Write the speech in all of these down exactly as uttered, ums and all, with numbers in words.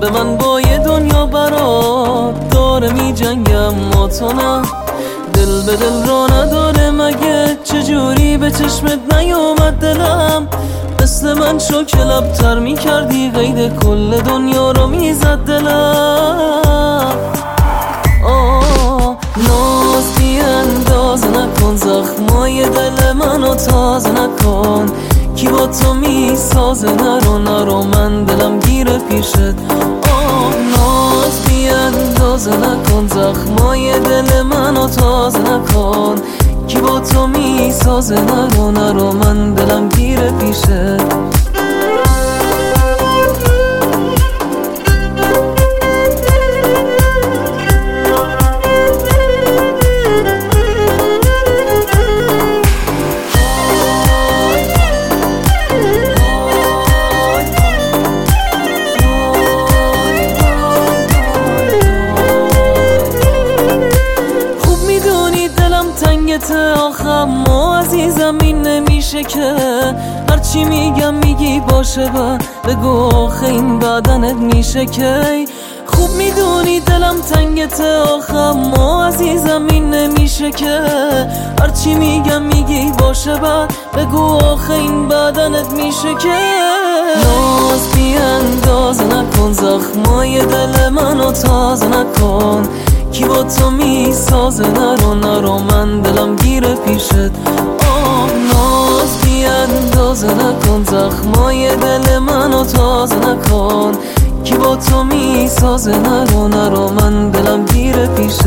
به من با یه دنیا برات داره می جنگم، ما تو نه. دل به دل را نداره مگه؟ چجوری به چشمت نیومد دلم؟ مثل من شو که لبتر می کردی، قید کل دنیا رو می زد دلم. آه ناز بی انداز نکن، زخمای دل منو تازه نکن. کی با تو می سازه؟ نرو نرو من دلم گیره پیشت. آه ناز بی اندازه نکن، زخمای دل منو تازه نکن. کی با تو می سازه؟ نرو نرو من دلم گیره پیشت. آخم ما عزیزم این نمیشه که هرچی میگم میگی باشه با بگو آخه این بدنت میشه که. خوب میدونی دلم تنگته آخم ما عزیزم این نمیشه که هرچی میگم میگی باشه با بگو آخه این بدنت میشه که. ناز بی اندازه نکن، زخمای دل منو تازه نکن. کی با تو می سازه؟ نرو نرو من دلم گیره پیشت. آه ناز بی اندازه نکن، زخمای دل منو تازه نکن. کی با تو می سازه؟ نرو نرو من دلم گیره پیشت.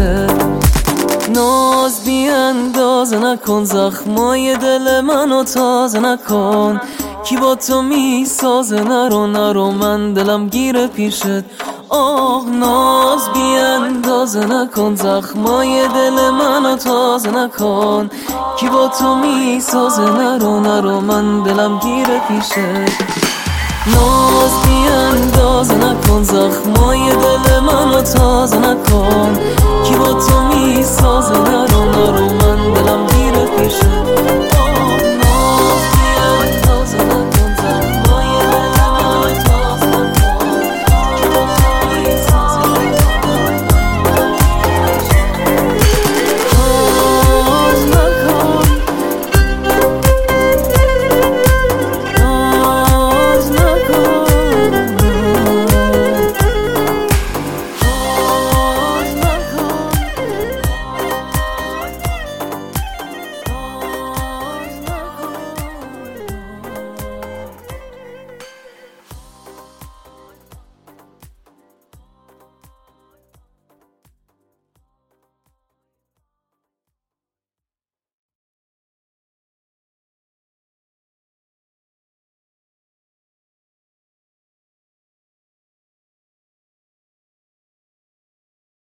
ناز بی اندازه نکن، زخمای دل منو تازه نکن. کی با تو می سازه؟ نرو نرو من دلم گیره پیشت. آه ناز بی اندازه نکن، زخمای دل منو تازه نکن. کی با تو می سازه؟ نرو نرو من دلم گیره پیشت. ناز بی اندازه نکن، زخمای دل منو تازه نکن. کی با تو می سازه؟ نرو